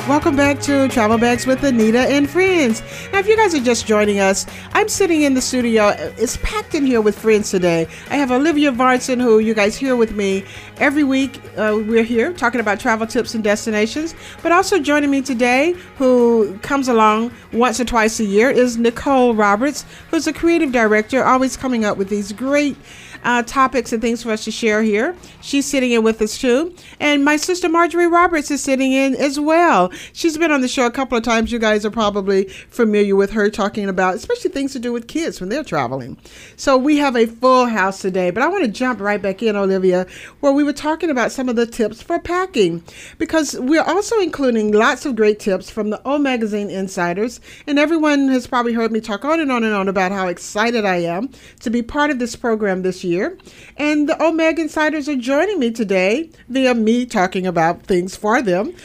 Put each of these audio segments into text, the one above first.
Welcome back to Travel Bags with Anita and Friends. Now, if you guys are just joining us, I'm sitting in the studio. It's packed in here with friends today. I have Olivia Varnson, who you guys hear with me every week. We're here talking about travel tips and destinations. But also joining me today, who comes along once or twice a year, is Nicole Roberts, who's a creative director, always coming up with these great topics and things for us to share here. She's sitting in with us too. And my sister Marjorie Roberts is sitting in as well. She's been on the show a couple of times. You guys are probably familiar with her talking about especially things to do with kids when they're traveling. So we have a full house today, but I want to jump right back in, Olivia, where we were talking about some of the tips for packing, because we're also including lots of great tips from the O Magazine Insiders. And everyone has probably heard me talk on and on and on about how excited I am to be part of this program this year. And the OMEG Insiders are joining me today via me talking about things for them,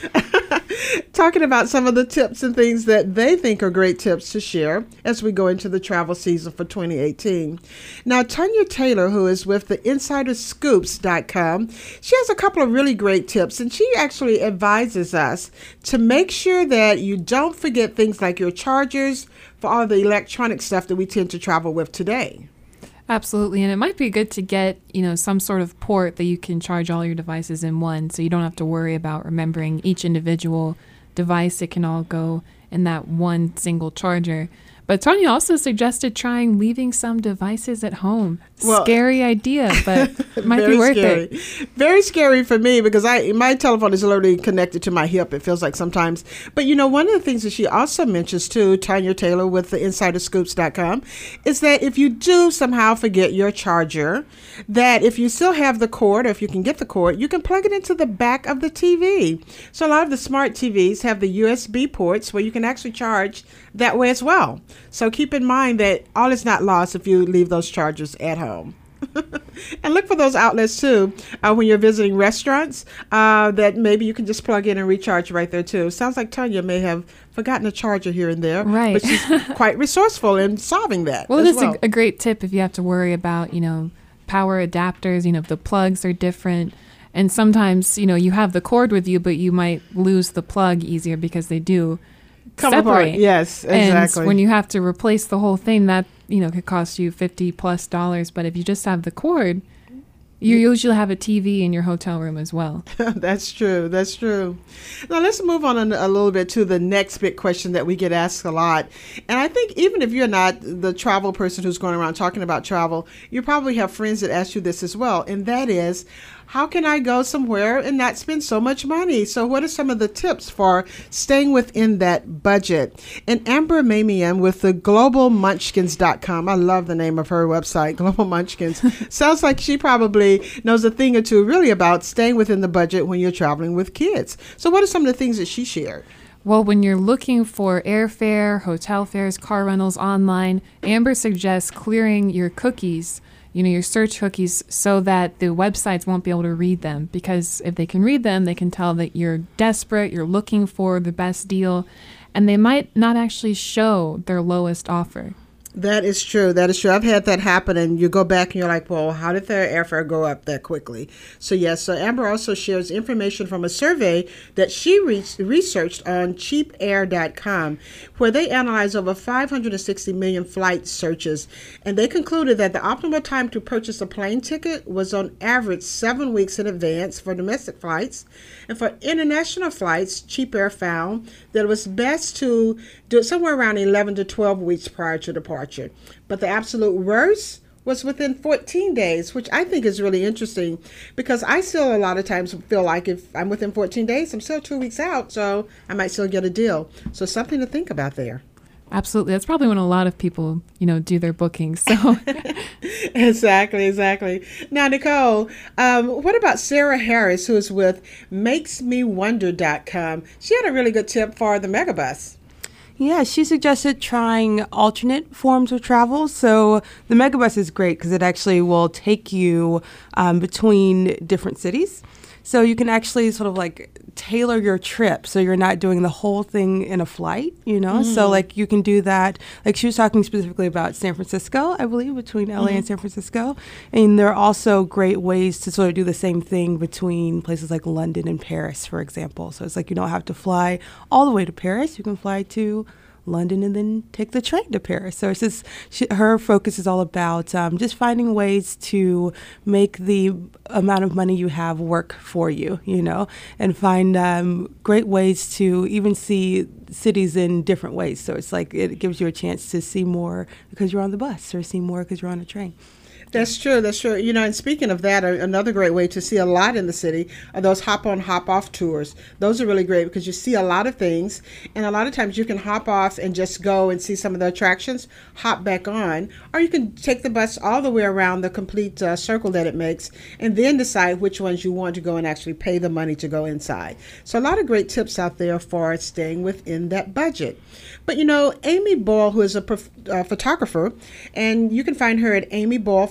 talking about some of the tips and things that they think are great tips to share as we go into the travel season for 2018. Now, Tanya Taylor, who is with the InsiderScoops.com, she has a couple of really great tips, and she actually advises us to make sure that you don't forget things like your chargers for all the electronic stuff that we tend to travel with today. Absolutely. And it might be good to get, some sort of port that you can charge all your devices in one, so you don't have to worry about remembering each individual device. It can all go in that one single charger. But Tanya also suggested trying leaving some devices at home. Well, scary idea, but it might be worth it. Very scary for me because my telephone is literally connected to my hip, it feels like sometimes. But, one of the things that she also mentions too, Tanya Taylor with the InsiderScoops.com, is that if you do somehow forget your charger, that if you still have the cord, or if you can get the cord, you can plug it into the back of the TV. So a lot of the smart TVs have the USB ports where you can actually charge that way as well. So keep in mind that all is not lost if you leave those chargers at home. And look for those outlets too when you're visiting restaurants that maybe you can just plug in and recharge right there too. Sounds like Tanya may have forgotten a charger here and there, right? But she's quite resourceful in solving that. Well, it is a great tip if you have to worry about power adapters. The plugs are different, and sometimes you have the cord with you, but you might lose the plug easier because they do come separate. Apart. Yes, exactly. And when you have to replace the whole thing, that could cost you $50+. But if you just have the cord, you usually have a TV in your hotel room as well. That's true. That's true. Now let's move on a little bit to the next big question that we get asked a lot. And I think even if you're not the travel person who's going around talking about travel, you probably have friends that ask you this as well. And that is, how can I go somewhere and not spend so much money? So what are some of the tips for staying within that budget? And Amber Mamian with the globalmunchkins.com, I love the name of her website, Global Munchkins. Sounds like she probably knows a thing or two really about staying within the budget when you're traveling with kids. So what are some of the things that she shared? Well, when you're looking for airfare, hotel fares, car rentals online, Amber suggests clearing your cookies, your search cookies, so that the websites won't be able to read them. Because if they can read them, they can tell that you're desperate, you're looking for the best deal, and they might not actually show their lowest offer. That is true. That is true. I've had that happen, and you go back and you're like, well, how did their airfare go up that quickly? So, yes. So Amber also shares information from a survey that she researched on cheapair.com, where they analyzed over 560 million flight searches. And they concluded that the optimal time to purchase a plane ticket was on average 7 weeks in advance for domestic flights. And for international flights, Cheap Air found that it was best to do it somewhere around 11 to 12 weeks prior to departure. But the absolute worst was within 14 days, which I think is really interesting because I still a lot of times feel like if I'm within 14 days, I'm still 2 weeks out, so I might still get a deal. So something to think about there. Absolutely. That's probably when a lot of people, do their bookings. So Exactly. Now, Nicole, what about Sarah Harris, who is with MakesMeWonder.com? She had a really good tip for the Megabus. Yeah, she suggested trying alternate forms of travel. So the Megabus is great because it actually will take you between different cities. So you can actually sort of like tailor your trip so you're not doing the whole thing in a flight, you know? So like you can do that. Like she was talking specifically about San Francisco, I believe, between LA and San Francisco. And there are also great ways to sort of do the same thing between places like London and Paris, for example. So it's like you don't have to fly all the way to Paris. You can fly to London and then take the train to Paris. So it's just her focus is all about just finding ways to make the amount of money you have work for you, you know, and find great ways to even see cities in different ways. So it's like it gives you a chance to see more because you're on the bus or see more because you're on a train. That's true. That's true. You know, and speaking of that, another great way to see a lot in the city are those hop-on, hop-off tours. Those are really great because you see a lot of things, and a lot of times you can hop off and just go and see some of the attractions, hop back on, or you can take the bus all the way around the complete circle that it makes, and then decide which ones you want to go and actually pay the money to go inside. So a lot of great tips out there for staying within that budget. But you know, Amy Boyle, who is a photographer, and you can find her at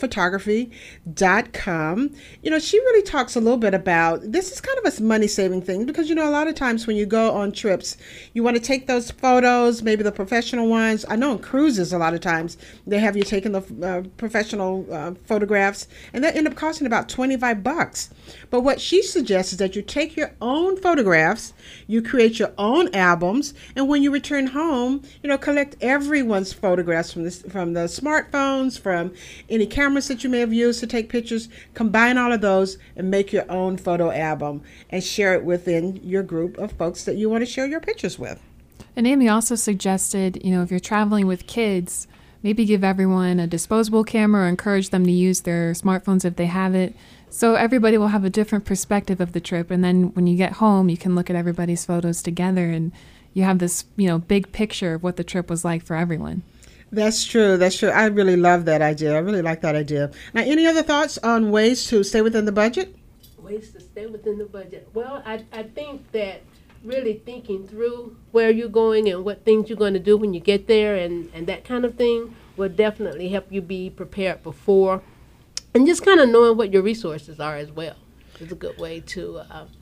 amyboylephotography.com. You know, she really talks a little bit about, this is kind of a money-saving thing because, you know, a lot of times when you go on trips, you want to take those photos, maybe the professional ones. I know on cruises a lot of times they have you taking the professional photographs, and that end up costing about $25. But what she suggests is that you take your own photographs, you create your own albums, and when you return home, you know, collect everyone's photographs from the smartphones, from any cameras that you may have used to take pictures, combine all of those and make your own photo album and share it within your group of folks that you want to share your pictures with. And Amy also suggested, you know, if you're traveling with kids, maybe give everyone a disposable camera or encourage them to use their smartphones if they have it. So everybody will have a different perspective of the trip. And then when you get home, you can look at everybody's photos together and you have this, you know, big picture of what the trip was like for everyone. That's true. That's true. I really love that idea. I really like that idea. Now, any other thoughts on ways to stay within the budget? Ways to stay within the budget. Well, I think that really thinking through where you're going and what things you're going to do when you get there and that kind of thing will definitely help you be prepared before. And just kind of knowing what your resources are as well is a good way to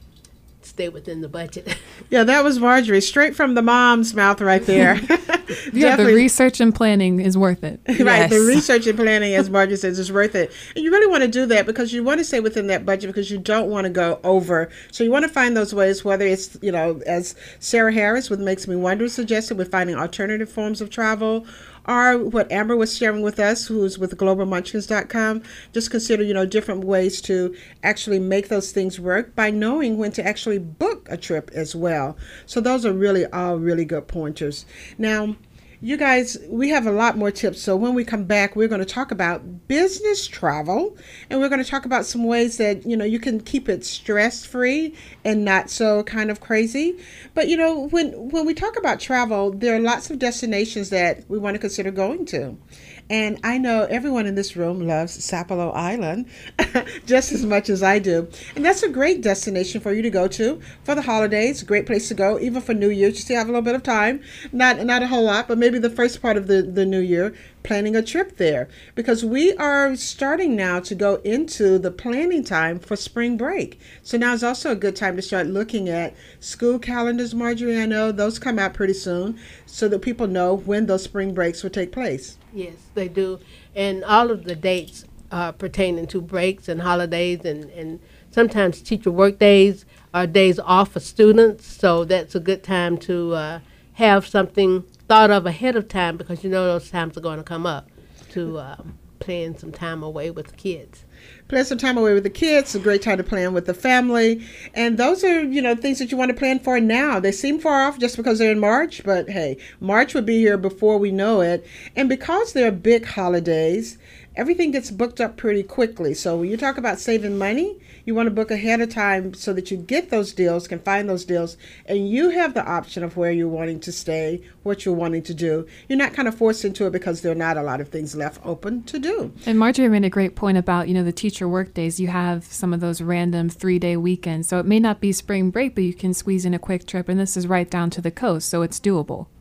stay within the budget. Yeah, that was Marjorie, straight from the mom's mouth right there. Yeah, the research and planning is worth it. Right, Yes. the research and planning, as Marjorie says, is worth it. And you really want to do that because you want to stay within that budget because you don't want to go over. So you want to find those ways, whether it's, you know, as Sarah Harris with Makes Me Wonder suggested, with finding alternative forms of travel, or what Amber was sharing with us, who's with globalmunchkins.com. Just consider, you know, different ways to actually make those things work by knowing when to actually book a trip as well. So those are really all really good pointers. Now, you guys, we have a lot more tips. So when we come back, we're going to talk about business travel, and we're going to talk about some ways that, you know, you can keep it stress-free and not so kind of crazy. But, you know, when we talk about travel, there are lots of destinations that we want to consider going to. And I know everyone in this room loves Sapelo Island just as much as I do. And that's a great destination for you to go to for the holidays. Great place to go, even for New Year's. You still have a little bit of time. Not a whole lot, but maybe the first part of the new year, planning a trip there. Because we are starting now to go into the planning time for spring break. So now is also a good time to start looking at school calendars, Marjorie. I know those come out pretty soon so that people know when those spring breaks will take place. Yes, they do. And all of the dates pertaining to breaks and holidays and sometimes teacher work days are days off for students. So that's a good time to have something thought of ahead of time because you know those times are going to come up to plan some time away with the kids. Plan some time away with the kids, a great time to plan with the family. And those are, you know, things that you want to plan for now. They seem far off just because they're in March, but hey, March will be here before we know it. And because they're big holidays, everything gets booked up pretty quickly. So when you talk about saving money, you want to book ahead of time so that you get those deals, can find those deals, and you have the option of where you're wanting to stay, what you're wanting to do. You're not kind of forced into it because there are not a lot of things left open to do. And Marjorie made a great point about, you know, the teacher work days. You have some of those random 3-day weekends. So it may not be spring break, but you can squeeze in a quick trip. And this is right down to the coast, so it's doable.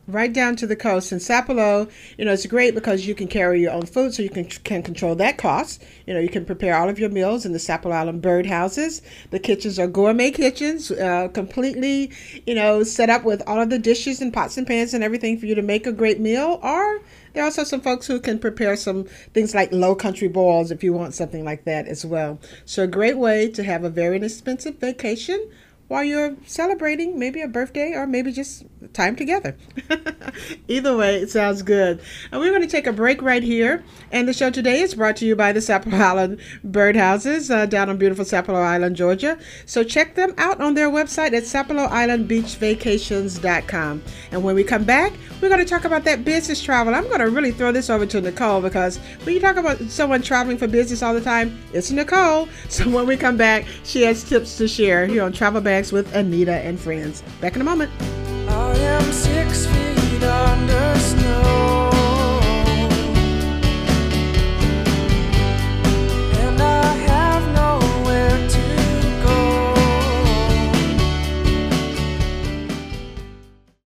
right down to the coast. And Sapelo, it's great because you can carry your own food, so you can control that cost. You can prepare all of your meals in the Sapelo Island birdhouses. The kitchens are gourmet kitchens, completely, set up with all of the dishes and pots and pans and everything for you to make a great meal. Or there are also some folks who can prepare some things like low country boils if you want something like that as well. So a great way to have a very inexpensive vacation while you're celebrating maybe a birthday or maybe just time together. Either way, it sounds good. And we're going to take a break right here. And the show today is brought to you by the Sapelo Island Birdhouses down on beautiful Sapelo Island, Georgia. So check them out on their website at SapeloIslandBeachVacations.com. And when we come back, we're going to talk about that business travel. I'm going to really throw this over to Nicole, because when you talk about someone traveling for business all the time, it's Nicole. So when we come back, she has tips to share here on Travel Bags with Anita and Friends. Back in a moment. I am 6 feet.